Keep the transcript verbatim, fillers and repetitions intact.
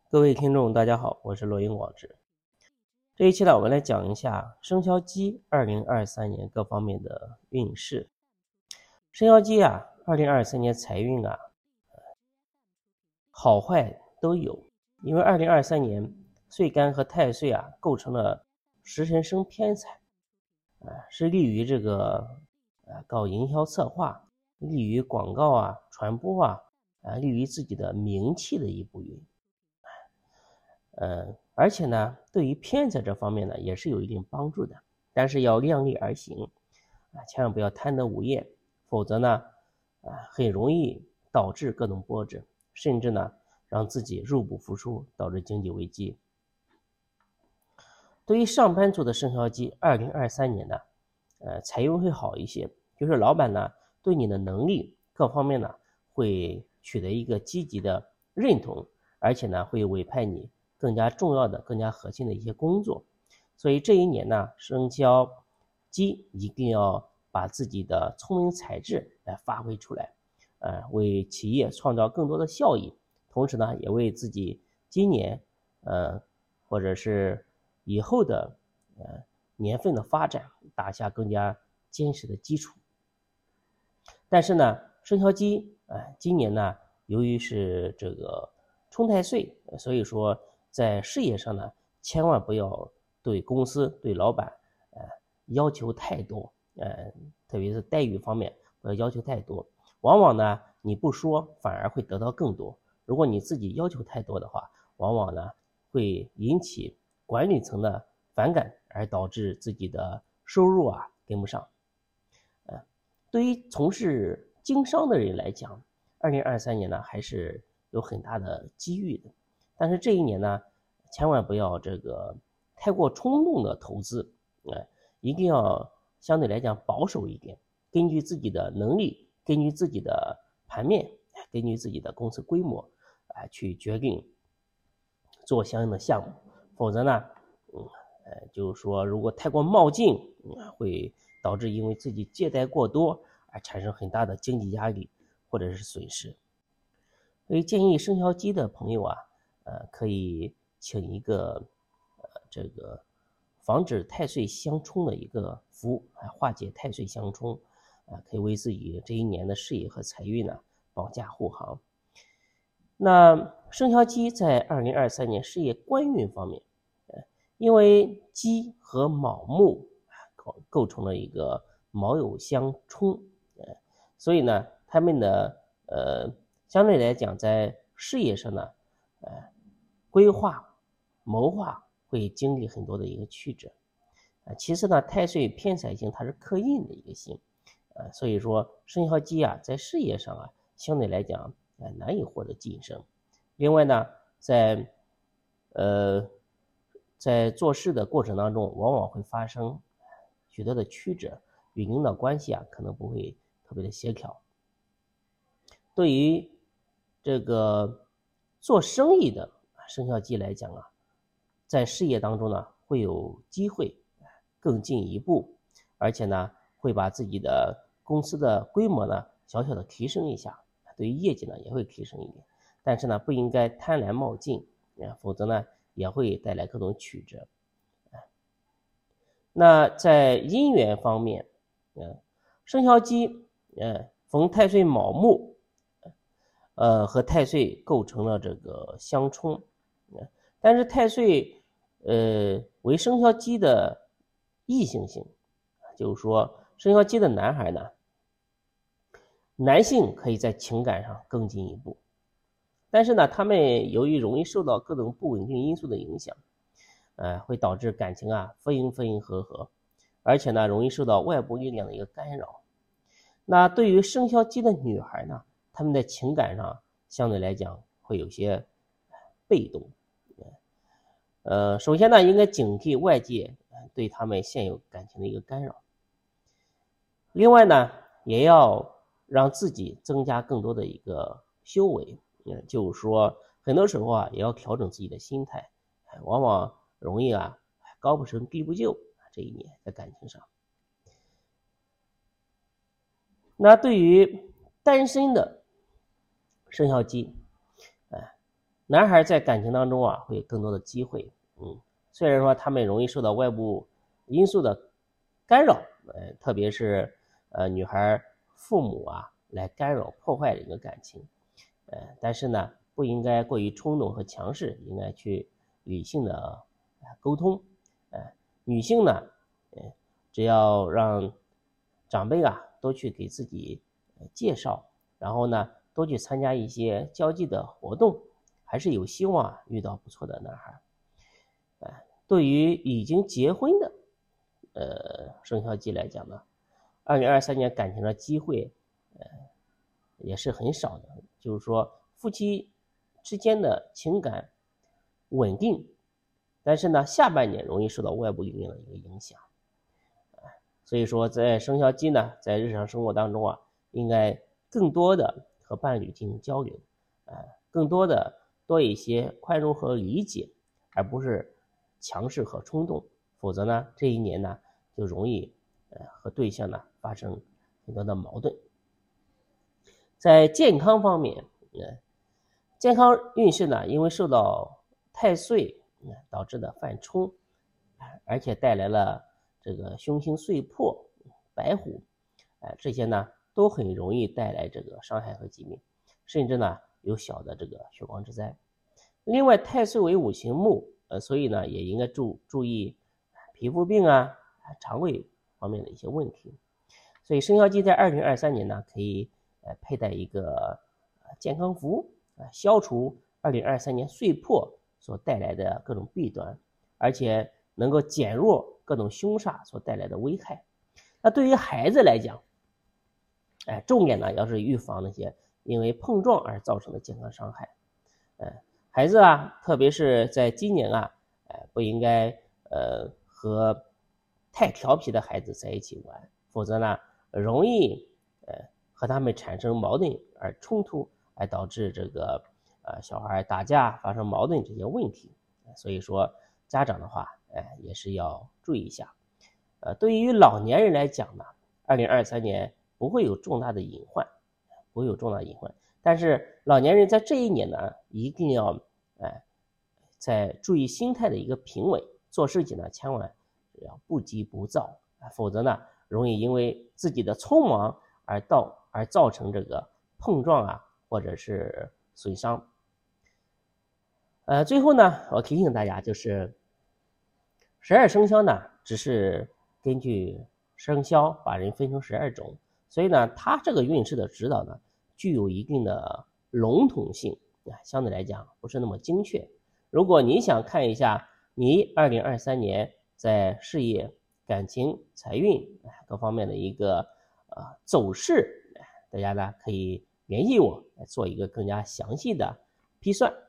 各位听众，大家好，我是罗英广志。这一期呢，我们来讲一下生肖鸡二零二三年各方面的运势。生肖鸡啊，二零二三年财运啊，好坏都有。因为二零二三年岁干和太岁啊，构成了食神生偏财，啊，是利于这个啊搞营销策划，利于广告啊、传播啊，啊，利于自己的名气的一步运。呃，而且呢，对于偏财这方面呢，也是有一定帮助的，但是要量力而行啊，千万不要贪得无厌，否则呢，啊，很容易导致各种波折，甚至呢，让自己入不敷出，导致经济危机。对于上班族的生肖鸡，二零二三年呢，呃，财运会好一些，就是老板呢，对你的能力各方面呢，会取得一个积极的认同，而且呢，会委派你更加重要的、更加核心的一些工作。所以这一年呢，生肖鸡一定要把自己的聪明才智来发挥出来，呃，为企业创造更多的效益，同时呢，也为自己今年呃或者是以后的呃年份的发展打下更加坚实的基础。但是呢，生肖鸡啊、呃，今年呢，由于是这个冲太岁，所以说在事业上呢，千万不要对公司、对老板，呃，要求太多，呃，特别是待遇方面不要要求太多。往往呢，你不说反而会得到更多。如果你自己要求太多的话，往往呢会引起管理层的反感，而导致自己的收入啊跟不上。呃，对于从事经商的人来讲，二零二三年呢还是有很大的机遇的。但是这一年呢，千万不要这个太过冲动的投资，呃，一定要相对来讲保守一点，根据自己的能力，根据自己的盘面，根据自己的公司规模啊、呃，去决定做相应的项目。否则呢，嗯，呃，就是说如果太过冒进，嗯，会导致因为自己借贷过多而产生很大的经济压力或者是损失。所以建议生肖鸡的朋友啊，呃，可以请一个呃这个防止太岁相冲的一个符，啊，化解太岁相冲，啊，可以为自己这一年的事业和财运呢保驾护航。那生肖鸡在二零二三年事业官运方面，呃，因为鸡和卯木构构成了一个卯酉相冲，呃，所以呢，他们的呃相对来讲在事业上呢，呃，规划谋划会经历很多的一个曲折。呃，其次呢，太岁偏财星它是克印的一个星，呃，所以说生肖鸡啊在事业上啊相对来讲呃难以获得晋升。另外呢，在呃在做事的过程当中，往往会发生许多的曲折，与领导关系啊可能不会特别的协调。对于这个做生意的生肖鸡来讲啊，在事业当中呢会有机会更进一步，而且呢会把自己的公司的规模呢小小的提升一下，对于业绩呢也会提升一点。但是呢不应该贪婪冒进，否则呢也会带来各种曲折。那在姻缘方面，生肖鸡逢太岁卯木，呃，和太岁构成了这个相冲，但是太岁呃为生肖鸡的异性星，就是说生肖鸡的男孩呢，男性可以在情感上更进一步，但是呢，他们由于容易受到各种不稳定因素的影响，呃，会导致感情啊分分合合，而且呢，容易受到外部力量的一个干扰。那对于生肖鸡的女孩呢，他们在情感上相对来讲会有些被动。呃，首先呢，应该警惕外界对他们现有感情的一个干扰。另外呢，也要让自己增加更多的一个修为，就是说很多时候啊，也要调整自己的心态，往往容易啊高不成低不就，这一年在感情上。那对于单身的生肖鸡，呃， 男孩在感情当中啊，会有更多的机会。嗯，虽然说他们容易受到外部因素的干扰，呃，特别是呃女孩父母啊来干扰破坏这个感情，呃，但是呢，不应该过于冲动和强势，应该去理性的沟通。呃，女性呢，呃，只要让长辈啊多去给自己介绍，然后呢，多去参加一些交际的活动，还是有希望啊遇到不错的男孩。呃，对于已经结婚的呃生肖鸡来讲呢，二零二三年感情的机会呃也是很少的，就是说夫妻之间的情感稳定，但是呢下半年容易受到外部因素的一个影响。所以说在生肖鸡呢，在日常生活当中啊，应该更多的和伴侣进行交流，呃，更多的多一些宽容和理解，而不是强势和冲动，否则呢，这一年呢就容易呃和对象呢发生很多的矛盾。在健康方面，呃，健康运势呢，因为受到太岁导致的犯冲，而且带来了这个凶星岁破、白虎，呃，这些呢都很容易带来这个伤害和疾病，甚至呢有小的这个血光之灾。另外，太岁为五行木，呃，所以呢也应该注注意皮肤病啊、肠胃方面的一些问题。所以生肖鸡在二零二三年呢，可以呃佩戴一个健康服，呃，消除二零二三年岁破所带来的各种弊端，而且能够减弱各种凶煞所带来的危害。那对于孩子来讲，哎，重点呢要是预防那些因为碰撞而造成的健康伤害。呃，孩子啊，特别是在今年啊，呃，不应该呃和太调皮的孩子在一起玩，否则呢，容易呃和他们产生矛盾而冲突，而导致这个呃小孩打架发生矛盾这些问题。所以说，家长的话，哎，也是要注意一下。呃，对于老年人来讲呢，二零二三年不会有重大的隐患，不会有重大隐患。但是老年人在这一年呢，一定要哎，在注意心态的一个平稳，做事情呢千万要不急不躁，否则呢容易因为自己的匆忙而到而造成这个碰撞啊，或者是损伤。呃，最后呢，我提醒大家，就是十二生肖呢，只是根据生肖把人分成十二种，所以呢，它这个运势的指导呢，具有一定的笼统性，相对来讲不是那么精确。如果你想看一下你二零二三年在事业、感情、财运各方面的一个呃走势，大家呢可以联系我来做一个更加详细的批算。